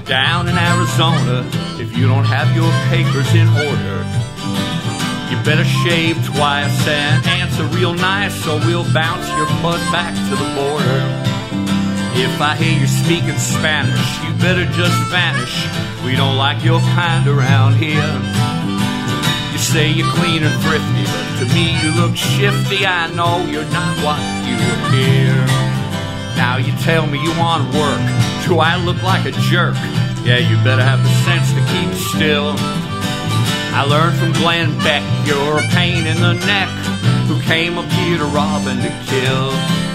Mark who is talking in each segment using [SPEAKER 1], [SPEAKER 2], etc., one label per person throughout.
[SPEAKER 1] down in Arizona if you don't have your papers in order. You better shave twice and answer real nice, or we'll bounce your butt back to the border. If I hear you speaking Spanish, you better just vanish. We don't like your kind around here. You say you're clean and thrifty, but to me you look shifty. I know you're not what you appear. Now you tell me you want work. Do I look like a jerk? Yeah, you better have the sense to keep still. I learned from Glenn Beck, you're a pain in the neck, who came up here to rob and to kill.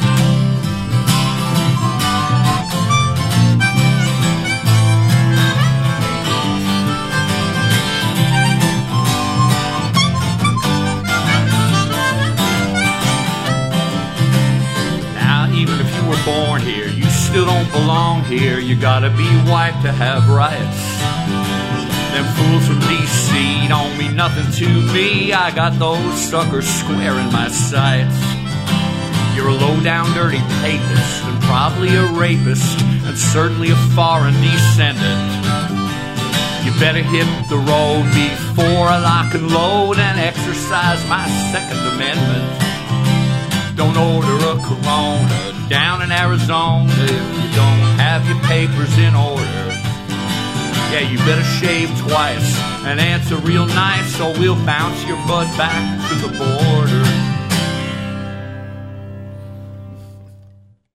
[SPEAKER 1] Now, even if you were born here, you still don't belong here. You gotta be white to have rights. Them fools from D.C. don't mean nothing to me. I got those suckers square in my sights. You're a low-down dirty papist, and probably a rapist, and certainly a foreign descendant. You better hit the road before I lock and load and exercise my Second Amendment. Don't order a Corona down in Arizona if you don't have your papers in order. Yeah, you better shave twice and answer real nice, or we'll bounce your butt back to the border.